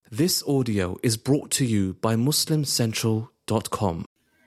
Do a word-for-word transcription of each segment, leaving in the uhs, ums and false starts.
This audio is brought to you by Muslim Central dot com.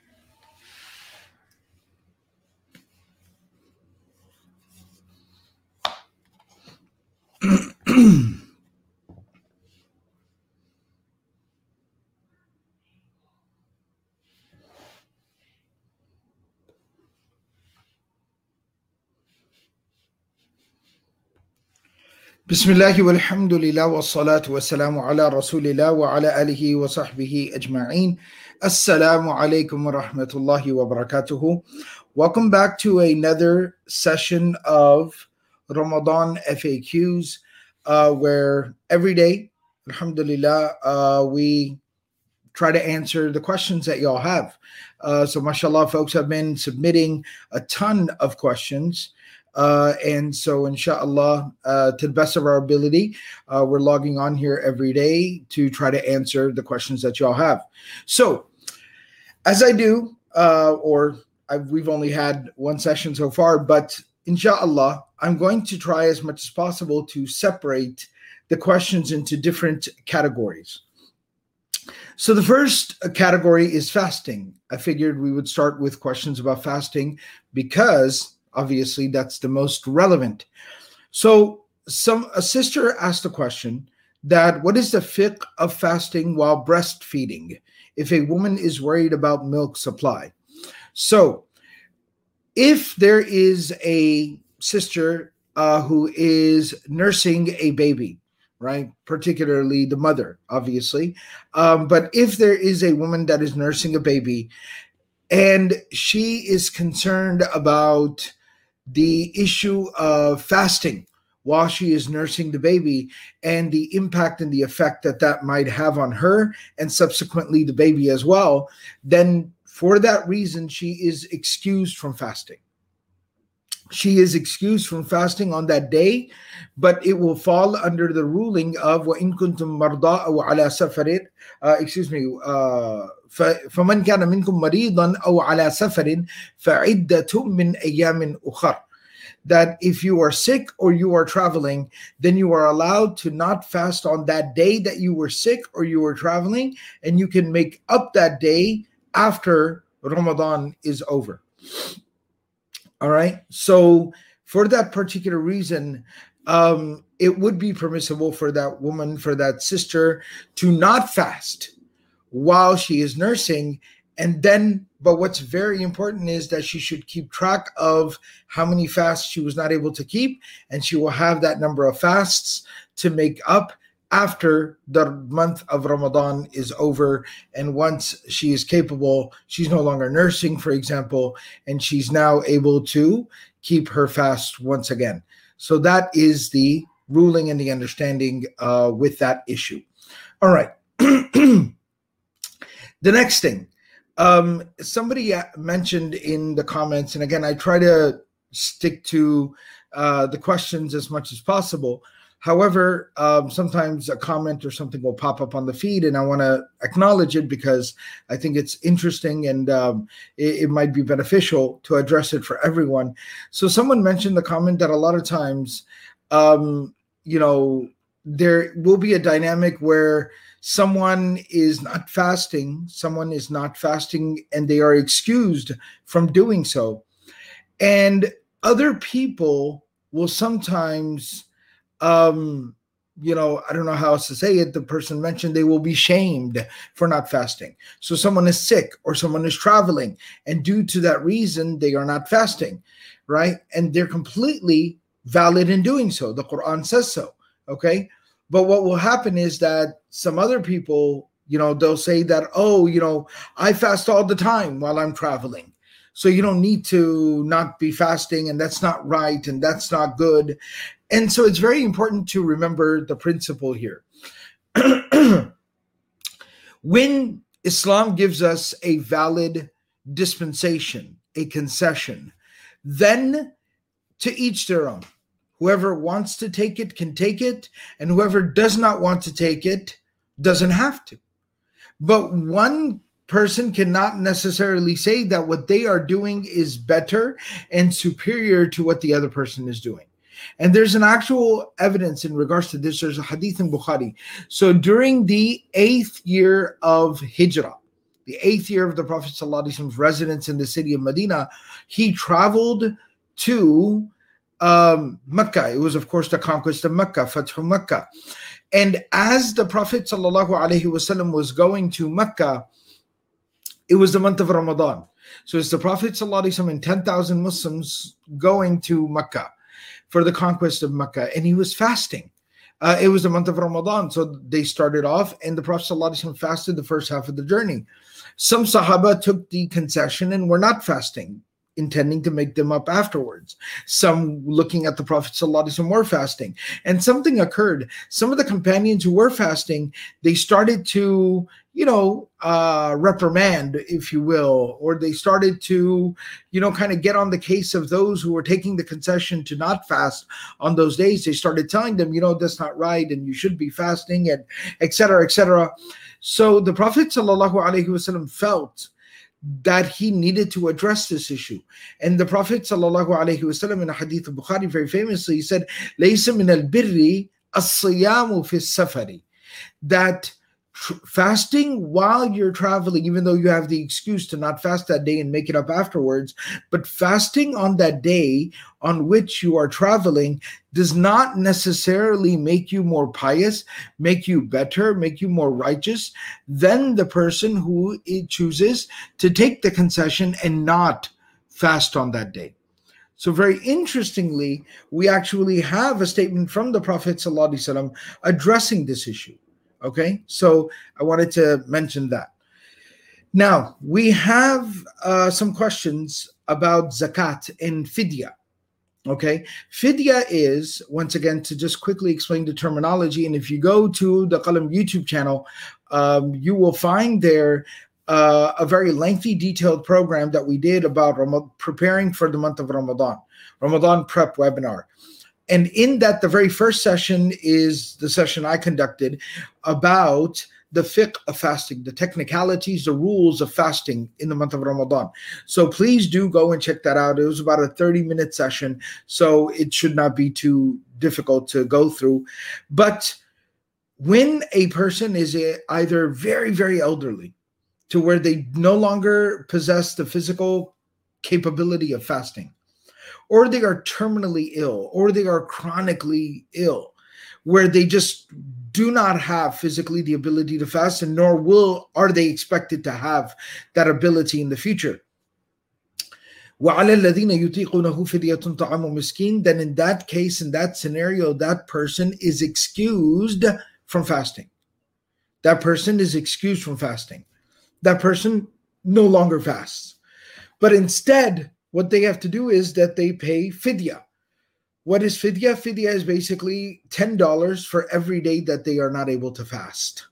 Bismillah walhamdulillah wa salatu wa salamu ala rasulillah wa ala alihi wa sahbihi ajma'een. Assalamu alaikum wa rahmatullahi wa barakatuhu. Welcome back to another session of Ramadan F A Qs, uh, where every day, alhamdulillah, uh, we try to answer the questions that y'all have. Uh, so mashallah, folks have been submitting a ton of questions. Uh, and so, inshallah, uh, to the best of our ability, uh, we're logging on here every day to try to answer the questions that y'all have. So, as I do, uh, or I've, we've only had one session so far, but inshallah, I'm going to try as much as possible to separate the questions into different categories. So the first category is fasting. I figured we would start with questions about fasting because obviously, that's the most relevant. So some a sister asked a question that what is the fiqh of fasting while breastfeeding if a woman is worried about milk supply? So if there is a sister uh, who is nursing a baby, right, particularly the mother, obviously, um, but if there is a woman that is nursing a baby and she is concerned about the issue of fasting while she is nursing the baby and the impact and the effect that that might have on her and subsequently the baby as well, then for that reason, she is excused from fasting. She is excused from fasting on that day, but it will fall under the ruling of وَإِن كُنتُم مَرْضَىٰ أَوْ عَلَىٰ سَفَرٍ uh, excuse me, uh, فَمَنْ كَانَ مِنْكُمْ مَرِيضًا أَوْ عَلَىٰ سَفَرٍ فَعِدَّةٌ مِّنْ أَيَّامٍ أُخَرٍ. That if you are sick or you are traveling, then you are allowed to not fast on that day that you were sick or you were traveling, and you can make up that day after Ramadan is over. All right. So for that particular reason, um, it would be permissible for that woman, for that sister to not fast while she is nursing. And then, but what's very important is that she should keep track of how many fasts she was not able to keep. And she will have that number of fasts to make up after the month of Ramadan is over. And once she is capable, she's no longer nursing, for example, and she's now able to keep her fast once again. So that is the ruling and the understanding uh, with that issue. All right. The next thing, um, somebody mentioned in the comments, and again, I try to stick to uh, the questions as much as possible. However, um, sometimes a comment or something will pop up on the feed, and I want to acknowledge it because I think it's interesting and um, it, it might be beneficial to address it for everyone. So someone mentioned the comment that a lot of times, um, you know, there will be a dynamic where someone is not fasting, someone is not fasting, and they are excused from doing so. And other people will sometimes Um, you know, I don't know how else to say it. The person mentioned they will be shamed for not fasting. So someone is sick or someone is traveling, and due to that reason, they are not fasting, right? And they're completely valid in doing so. The Quran says so, okay? But what will happen is that some other people, you know, they'll say that, oh, you know, I fast all the time while I'm traveling. So you don't need to not be fasting, and that's not right, and that's not good. And so it's very important to remember the principle here. When Islam gives us a valid dispensation, a concession, then to each their own. Whoever wants to take it can take it, and whoever does not want to take it doesn't have to. But one person cannot necessarily say that what they are doing is better and superior to what the other person is doing. And there's an actual evidence in regards to this. There's a hadith in Bukhari. So during the eighth year of Hijrah, the eighth year of the Prophet ﷺ's residence in the city of Medina, he traveled to um, Mecca. It was, of course, the conquest of Mecca, Fathu Mecca. And as the Prophet ﷺ was going to Mecca, it was the month of Ramadan. So it's the Prophet ﷺ and ten thousand Muslims going to Mecca for the conquest of Mecca. And he was fasting. Uh, it was the month of Ramadan. So they started off and the Prophet ﷺ fasted the first half of the journey. Some Sahaba took the concession and were not fasting, intending to make them up afterwards. Some, looking at the Prophet ﷺ, were fasting. And something occurred. Some of the companions who were fasting, they started to, you know, uh, reprimand, if you will, or they started to, you know, kind of get on the case of those who were taking the concession to not fast on those days. They started telling them, you know, that's not right and you should be fasting, and et cetera, et cetera. So the Prophet ﷺ felt that he needed to address this issue. And the Prophet ﷺ in a hadith of Bukhari very famously, he said, لَيْسَ مِنَ الْبِرِّ الصِّيَامُ فِي السَّفَرِ, that tr- fasting while you're traveling, even though you have the excuse to not fast that day and make it up afterwards, but fasting on that day on which you are traveling does not necessarily make you more pious, make you better, make you more righteous than the person who chooses to take the concession and not fast on that day. So very interestingly, we actually have a statement from the Prophet ﷺ addressing this issue. Okay, so I wanted to mention that. Now, we have uh, some questions about zakat and fidya. Okay, fidya is, once again, to just quickly explain the terminology, and if you go to the Qalam YouTube channel, um, you will find there uh, a very lengthy, detailed program that we did about Ram- preparing for the month of Ramadan, Ramadan prep webinar. And in that, the very first session is the session I conducted about the fiqh of fasting, the technicalities, the rules of fasting in the month of Ramadan. So please do go and check that out. It was about a thirty minute session, so it should not be too difficult to go through. But when a person is either very, very elderly to where they no longer possess the physical capability of fasting, or they are terminally ill, or they are chronically ill, where they just do not have physically the ability to fast, and nor will are they expected to have that ability in the future. وَعَلَى الَّذِينَ يُطِيقُونَهُ فِدْيَةٌ طَعَامُ مِسْكِينٍ, then in that case, in that scenario, that person is excused from fasting. That person is excused from fasting. That person no longer fasts. But instead, what they have to do is that they pay fidya. What is fidya? Fidya is basically ten dollars for every day that they are not able to fast.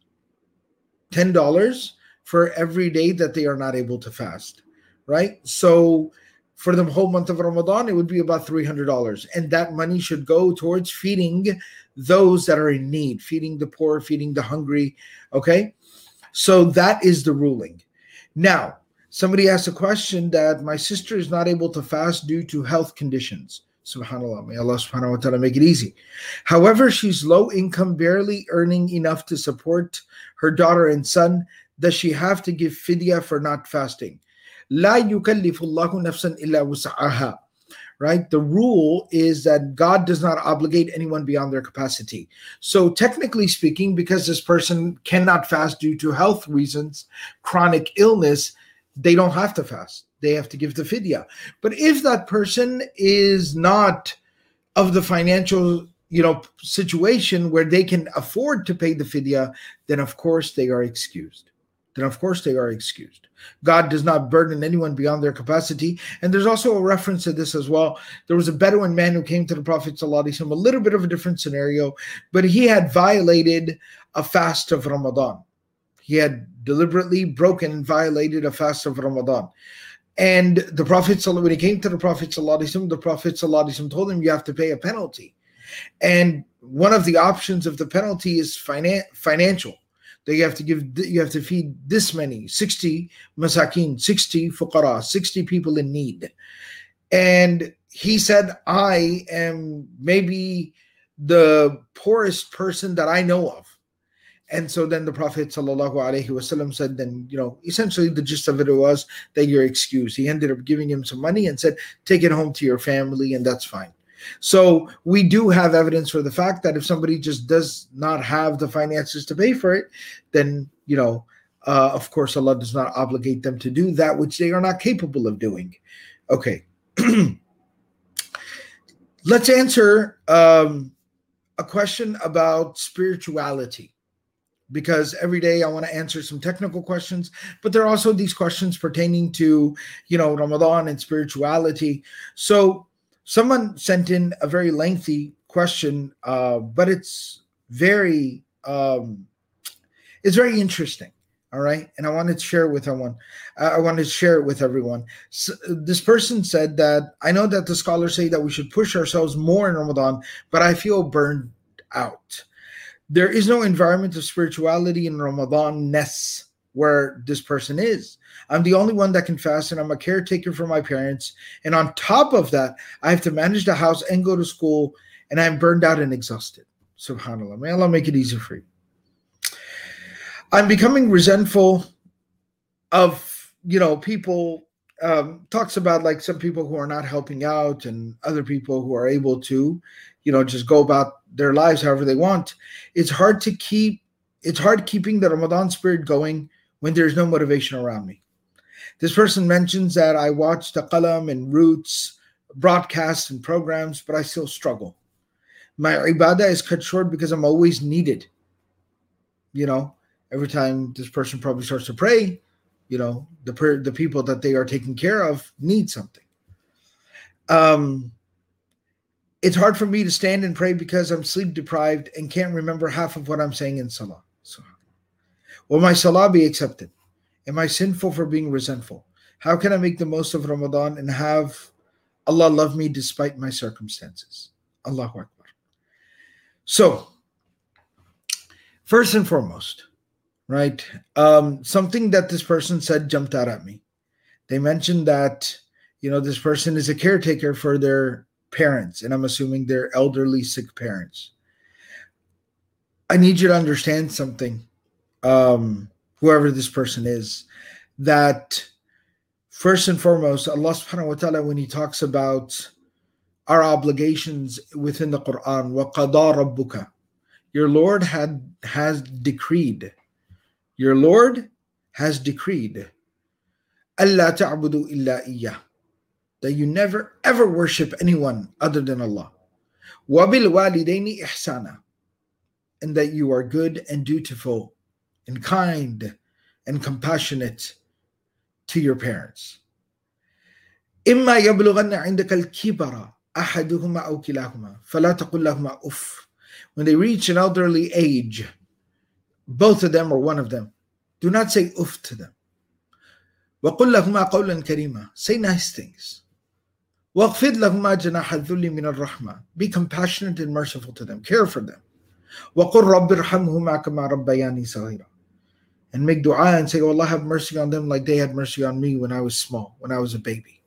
ten dollars for every day that they are not able to fast, right? So for the whole month of Ramadan, it would be about three hundred dollars. And that money should go towards feeding those that are in need, feeding the poor, feeding the hungry, okay? So that is the ruling. Now, somebody asked a question that my sister is not able to fast due to health conditions. SubhanAllah, may Allah subhanahu wa ta'ala make it easy. However, she's low income, barely earning enough to support her daughter and son. Does she have to give fidya for not fasting? La yukallifu Allahu nafsan illa wus'aha. Right? The rule is that God does not obligate anyone beyond their capacity. So technically speaking, because this person cannot fast due to health reasons, chronic illness, they don't have to fast. They have to give the fidya. But if that person is not of the financial, you know, situation where they can afford to pay the fidya, then of course they are excused. Then of course they are excused. God does not burden anyone beyond their capacity. And there's also a reference to this as well. There was a Bedouin man who came to the Prophet ﷺ, a little bit of a different scenario, but he had violated a fast of Ramadan. He had deliberately broken and violated a fast of Ramadan. And the Prophet, when he came to the Prophet ﷺ, the Prophet ﷺ told him, you have to pay a penalty. And one of the options of the penalty is finan- financial. That you have to give, you have to feed this many, sixty masakin, sixty fuqara, sixty people in need. And he said, I am maybe the poorest person that I know of. And so then the Prophet sallallahu alaihi wasallam said, then, you know, essentially the gist of it was that you're excused. He ended up giving him some money and said, take it home to your family, and that's fine. So we do have evidence for the fact that if somebody just does not have the finances to pay for it, then, you know, uh, of course, Allah does not obligate them to do that which they are not capable of doing. Okay. Let's answer um, a question about spirituality, because every day I want to answer some technical questions, but there are also these questions pertaining to, you know, Ramadan and spirituality. So someone sent in a very lengthy question, uh, but it's very, um, it's very interesting. All right. And I wanted to share it with everyone. I wanted to share it with everyone. So this person said that, I know that the scholars say that we should push ourselves more in Ramadan, but I feel burned out. There is no environment of spirituality in Ramadan-ness where this person is. I'm the only one that can fast, and I'm a caretaker for my parents. And on top of that, I have to manage the house and go to school, and I'm burned out and exhausted. SubhanAllah. May Allah make it easy for you. I'm becoming resentful of, you know, people, um, talks about like some people who are not helping out and other people who are able to, you know, just go about their lives however they want. It's hard to keep, it's hard keeping the Ramadan spirit going when there's no motivation around me. This person mentions that I watch the Qalam and Roots broadcasts and programs, but I still struggle. My ibadah is cut short because I'm always needed. You know, every time this person probably starts to pray, you know, the per, the people that they are taking care of need something. Um, it's hard for me to stand and pray because I'm sleep deprived and can't remember half of what I'm saying in Salah. So, will my Salah be accepted? Am I sinful for being resentful? How can I make the most of Ramadan and have Allah love me despite my circumstances? Allahu Akbar. So, first and foremost, right, um, something that this person said jumped out at me. They mentioned that, you know, this person is a caretaker for their parents, and I'm assuming they're elderly, sick parents. I need you to understand something, um, whoever this person is, that first and foremost, Allah subhanahu wa ta'ala, when he talks about our obligations within the Quran, وَقَضَى رَبُّكَ, your Lord had has decreed, your Lord has decreed, أَلَّا تَعْبُدُوا إِلَّا إِيَّهُ, that you never ever worship anyone other than Allah. وَبِالْوَالِدَيْنِ إِحْسَانًا, and that you are good and dutiful and kind and compassionate to your parents. إِمَّا يَبْلُغَنَّ عِنْدَكَ الْكِبَرَ أَحَدُهُمَا أَوْ كِلَاهُمَا فَلَا تَقُلْ لَهُمَا أُفٍّ. When they reach an elderly age, both of them or one of them, do not say uff to them. وَقُلْ لَهُمَا قَوْلًا كَرِيمًا, say nice things. وَاغْفِرْ لَهُمَا جَنَاحَ الذُّلِّ مِنَ الرَّحْمَةِ, be compassionate and merciful to them, care for them. وَقُلْ رَبِّ ارْحَمْهُمَا كَمَا رَبَّيَانِي صَغِيرًا, and make dua and say, oh Allah, have mercy on them like they had mercy on me when I was small, when I was a baby.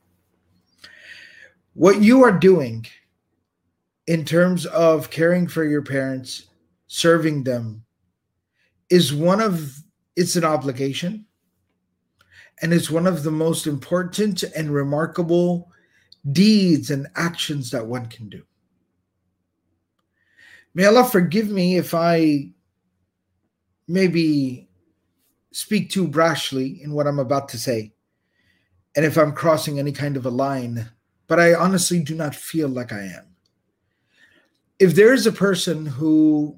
What you are doing in terms of caring for your parents, serving them, is one of, it's an obligation, and it's one of the most important and remarkable deeds and actions that one can do. May Allah forgive me if I maybe speak too brashly in what I'm about to say, and if I'm crossing any kind of a line, but I honestly do not feel like I am. If there is a person who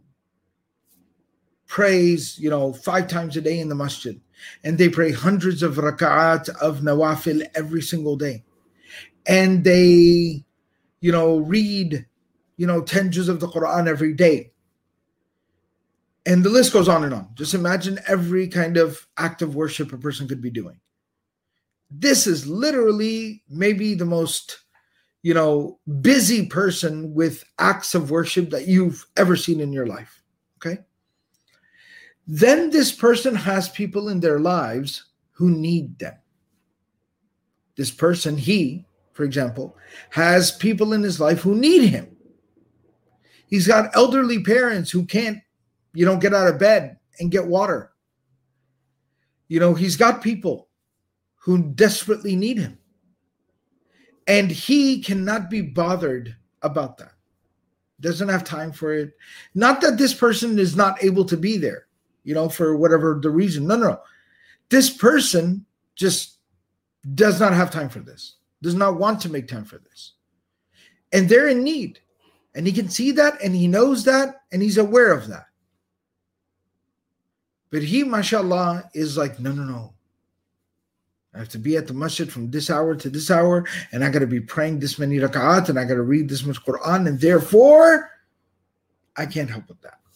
prays, you know, five times a day in the masjid, and they pray hundreds of raka'at of nawafil every single day, and they, you know, read, you know, ten juz of the Quran every day, and the list goes on and on. Just imagine every kind of act of worship a person could be doing. This is literally maybe the most, you know, busy person with acts of worship that you've ever seen in your life. Okay? Then this person has people in their lives who need them. This person, he, for example, has people in his life who need him. He's got elderly parents who can't, you know, get out of bed and get water. You know, he's got people who desperately need him. And he cannot be bothered about that. Doesn't have time for it. Not that this person is not able to be there, you know, for whatever the reason. No, no, no. This person just does not have time for this, does not want to make time for this. And they're in need. And he can see that, and he knows that, and he's aware of that. But he, mashallah, is like, no, no, no. I have to be at the masjid from this hour to this hour, and I got to be praying this many rak'at, and I got to read this much Quran, and therefore, I can't help with that.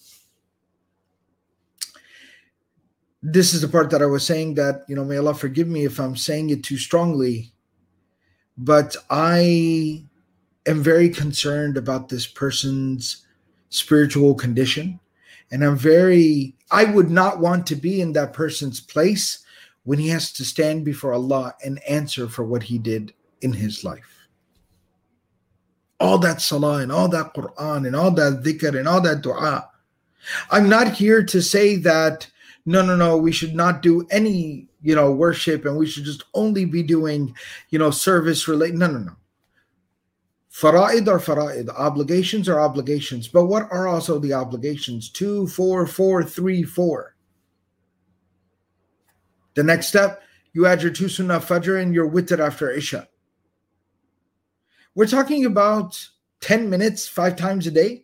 This is the part that I was saying that, you know, may Allah forgive me if I'm saying it too strongly, but I am very concerned about this person's spiritual condition. And I'm very, I would not want to be in that person's place when he has to stand before Allah and answer for what he did in his life. All that salah and all that Quran and all that dhikr and all that dua. I'm not here to say that, no, no, no, we should not do any, you know, worship, and we should just only be doing, you know, service related. No, no, no. Fara'id are fara'id. Obligations are obligations. But what are also the obligations? Two, four, four, three, four. The next step, you add your two sunnah fajr and your witr after Isha. We're talking about ten minutes, five times a day.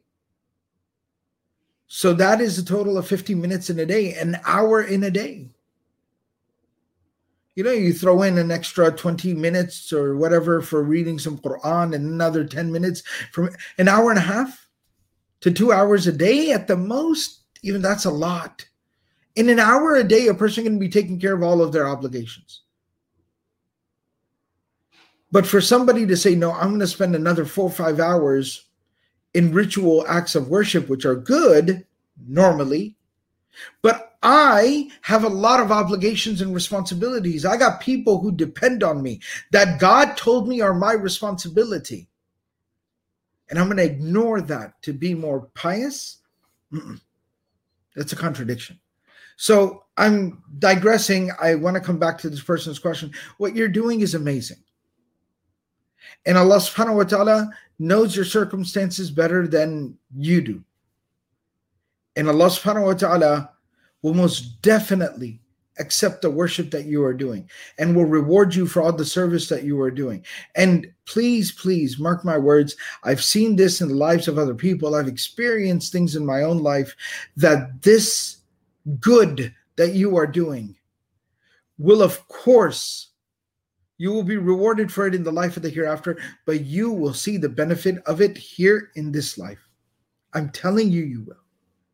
So that is a total of fifty minutes in a day, an hour in a day. You know, you throw in an extra twenty minutes or whatever for reading some Quran, and another ten minutes, from an hour and a half to two hours a day at the most. Even that's a lot. In an hour a day, a person can be taking care of all of their obligations. But for somebody to say, no, I'm going to spend another four or five hours in ritual acts of worship, which are good normally, but I have a lot of obligations and responsibilities. I got people who depend on me that God told me are my responsibility. And I'm going to ignore that to be more pious? Mm-mm. That's a contradiction. So I'm digressing. I want to come back to this person's question. What you're doing is amazing. And Allah subhanahu wa ta'ala knows your circumstances better than you do. And Allah subhanahu wa ta'ala will most definitely accept the worship that you are doing and will reward you for all the service that you are doing. And please, please mark my words. I've seen this in the lives of other people. I've experienced things in my own life that this good that you are doing will, of course, you will be rewarded for it in the life of the hereafter, but you will see the benefit of it here in this life. I'm telling you, you will.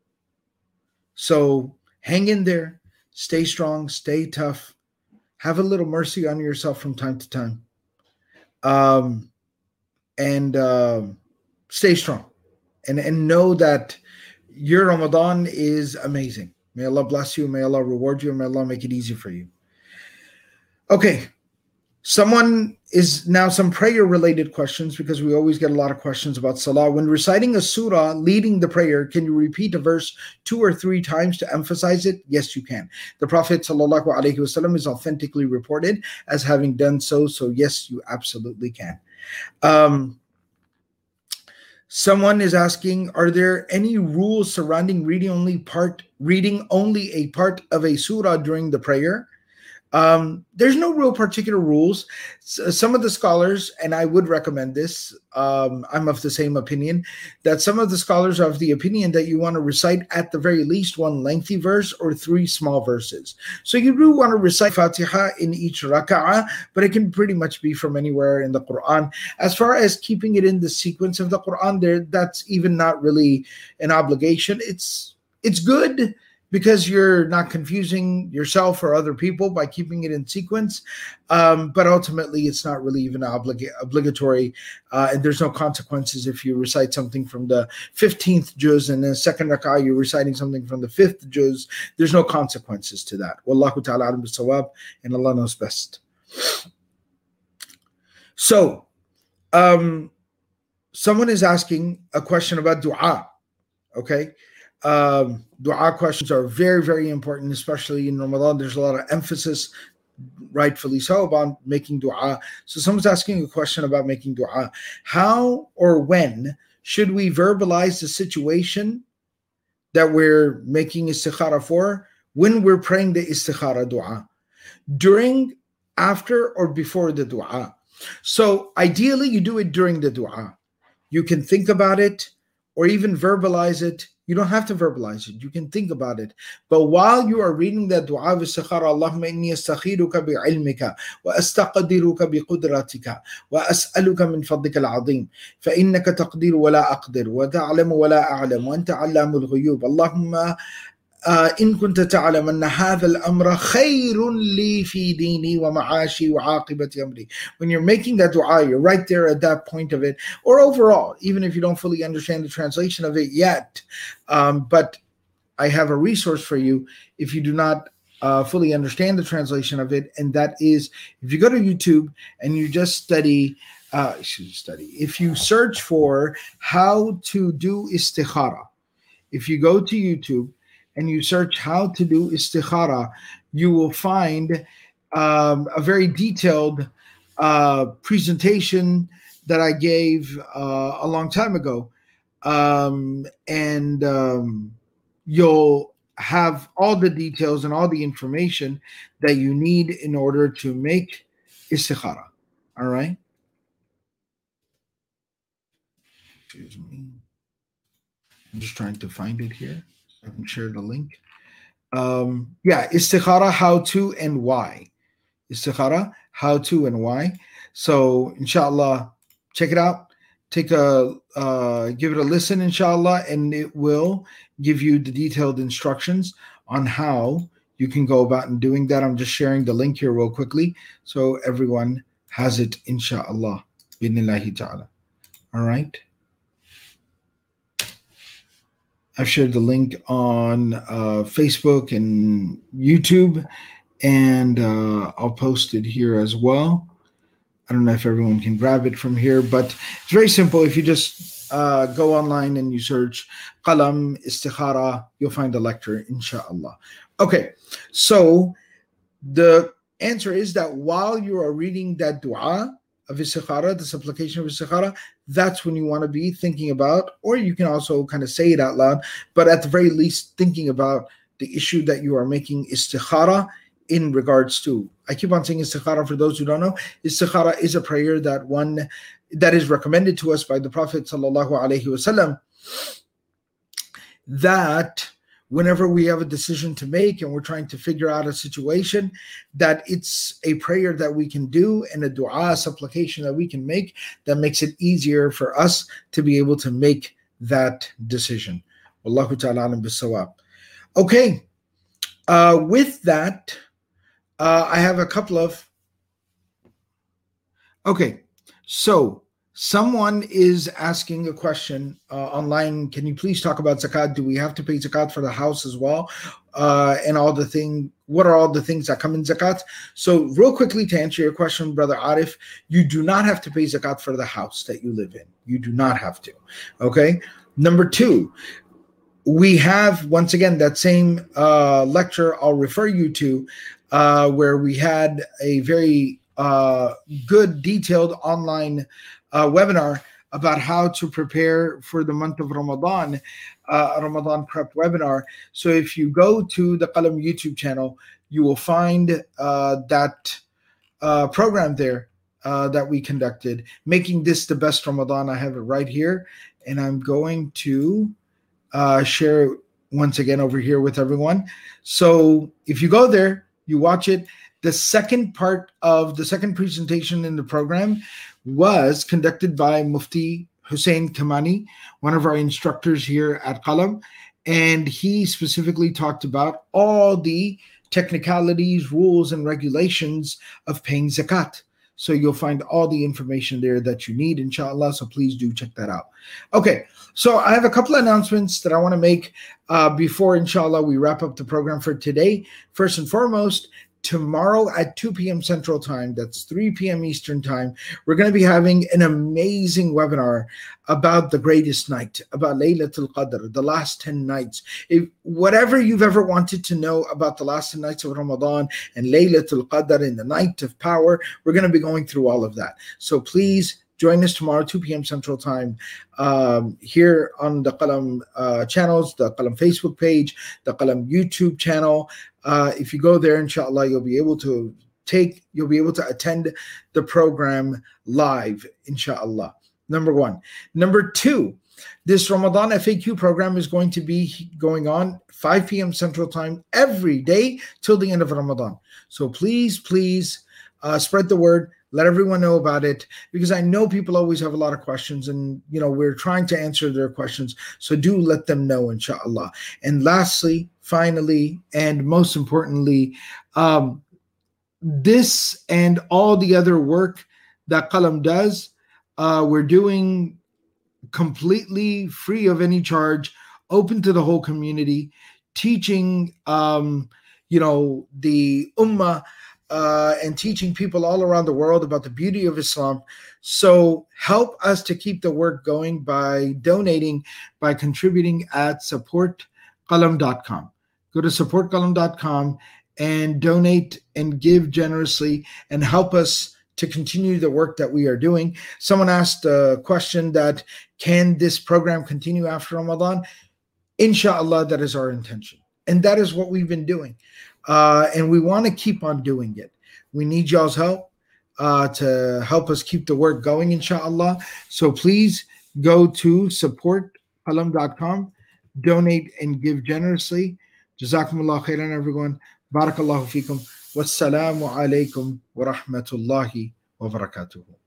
So hang in there, stay strong, stay tough, have a little mercy on yourself from time to time, um, and uh, stay strong, and, and know that your Ramadan is amazing. May Allah bless you, may Allah reward you, and may Allah make it easy for you. Okay. Someone is now some prayer related questions, because we always get a lot of questions about salah. When reciting a surah leading the prayer, can you repeat a verse two or three times to emphasize it? Yes, you can. The Prophet sallallahu alaihi wasallam is authentically reported as having done so. So yes, you absolutely can. Um, someone is asking, are there any rules surrounding reading only part, reading only a part of a surah during the prayer? Um, there's no real particular rules. S- some of the scholars, and I would recommend this, um, I'm of the same opinion, that some of the scholars are of the opinion that you want to recite at the very least one lengthy verse or three small verses. So you do want to recite Fatiha in each raka'ah, but it can pretty much be from anywhere in the Quran. As far as keeping it in the sequence of the Quran, there, that's even not really an obligation. It's it's good, because you're not confusing yourself or other people by keeping it in sequence. Um, but ultimately, it's not really even oblig- obligatory. Uh, and there's no consequences if you recite something from the fifteenth juz and then second rak'ah, you're reciting something from the fifth juz. There's no consequences to that. Wallahu ta'ala alim bis-sawab, and Allah knows best. So, Um, someone is asking a question about dua. Okay. Um, dua questions are very, very important, especially in Ramadan. There's a lot of emphasis, rightfully so, about making dua. So someone's asking a question about making dua. How or when should we verbalize the situation that we're making istikhara for when we're praying the istikhara dua? During, after, or before the dua? So ideally, you do it during the dua. You can think about it or even verbalize it. You don't have to verbalize it. You can think about it. But while you are reading that dua of istikhara, Allahumma inni astakhiruka bi'ilmika wa astaqdiruka biqudratika wa as'aluka min fadlika al-azim fa innaka taqdiru wa la aqdir wa ta'lamu wa la a'lam wa anta 'allamul ghuyub. Allahumma إن كنت تعلم أن هذا الأمر خير لي في ديني ومعاشي وعاقبة أمري. When you're making that dua, you're right there at that point of it. Or overall, even if you don't fully understand the translation of it yet. Um, but I have a resource for you if you do not uh, fully understand the translation of it. And that is, if you go to YouTube and you just study, uh, excuse study, if you search for how to do istikhara, if you go to YouTube and you search how to do istikhara, you will find um, a very detailed uh, presentation that I gave uh, a long time ago. Um, and um, you'll have all the details and all the information that you need in order to make istikhara. All right? Excuse me. I'm just trying to find it here. I can share the link. Um, yeah, istikhara, how to and why. Istikhara, how to and why. So, inshallah, check it out. Take a, uh, give it a listen, inshallah, and it will give you the detailed instructions on how you can go about in doing that. I'm just sharing the link here real quickly so everyone has it, inshallah. Bidnillahi ta'ala. All right. I've shared the link on uh, Facebook and YouTube, and uh, I'll post it here as well. I don't know if everyone can grab it from here, but it's very simple. If you just uh, go online and you search Qalam Istikhara, you'll find a lecture, inshallah. Okay, so the answer is that while you are reading that dua of istikhara, the supplication of istikhara, that's when you want to be thinking about, or you can also kind of say it out loud, but at the very least thinking about the issue that you are making istikhara in regards to. I keep on saying istikhara for those who don't know. Istikhara is a prayer that one that is recommended to us by the Prophet sallallahu alaihi wasallam, that whenever we have a decision to make and we're trying to figure out a situation, that it's a prayer that we can do and a dua, a supplication that we can make that makes it easier for us to be able to make that decision. Wallahu ta'ala alam bis-sawab. Okay, uh, with that, uh, I have a couple of, okay, so someone is asking a question uh, online. Can you please talk about zakat? Do we have to pay zakat for the house as well? Uh, and all the thing, what are all the things that come in zakat? So real quickly to answer your question, Brother Arif, you do not have to pay zakat for the house that you live in. You do not have to. Okay. Number two, we have, once again, that same uh, lecture I'll refer you to uh, where we had a very uh, good detailed online Uh, webinar about how to prepare for the month of Ramadan, uh, a Ramadan prep webinar. So if you go to the Qalam YouTube channel, you will find uh, that uh, program there uh, that we conducted, making this the best Ramadan. I have it right here, and I'm going to uh, share it once again over here with everyone. So if you go there, you watch it. The second part of the second presentation in the program was conducted by Mufti Hussein Kamani, one of our instructors here at Qalam, and he specifically talked about all the technicalities, rules, and regulations of paying zakat. So you'll find all the information there that you need, inshallah, so please do check that out. Okay, so I have a couple of announcements that I want to make uh, before, inshallah, we wrap up the program for today. First and foremost, tomorrow at two p.m. Central Time, that's three p.m. Eastern Time, we're going to be having an amazing webinar about the greatest night, about Laylatul Qadr, the last ten nights. If whatever you've ever wanted to know about the last ten nights of Ramadan and Laylatul Qadr and the night of power, we're going to be going through all of that. So please join us tomorrow, two p.m. Central Time, um, here on the Qalam uh, channels, the Qalam Facebook page, the Qalam YouTube channel. Uh, if you go there, inshallah, you'll be able to take, you'll be able to attend the program live, inshallah. Number one. Number two, this Ramadan F A Q program is going to be going on five p.m. Central Time every day till the end of Ramadan. So please, please uh, spread the word. Let everyone know about it, because I know people always have a lot of questions, and you know we're trying to answer their questions. So do let them know, inshallah. And lastly, finally, and most importantly, um, this and all the other work that Qalam does, uh, we're doing completely free of any charge, open to the whole community, teaching, um, you know, the ummah. Uh, and teaching people all around the world about the beauty of Islam. So help us to keep the work going by donating, by contributing at support qalam dot com. Go to support qalam dot com and donate and give generously and help us to continue the work that we are doing. Someone asked a question that, can this program continue after Ramadan? Inshallah, that is our intention. And that is what we've been doing. Uh, and we want to keep on doing it. We need y'all's help uh, to help us keep the work going, inshallah. So please go to support qalam dot com, donate and give generously. Jazakumullah khairan, everyone. Barakallahu feekum. Wassalamu alaikum wa rahmatullahi wa barakatuhu.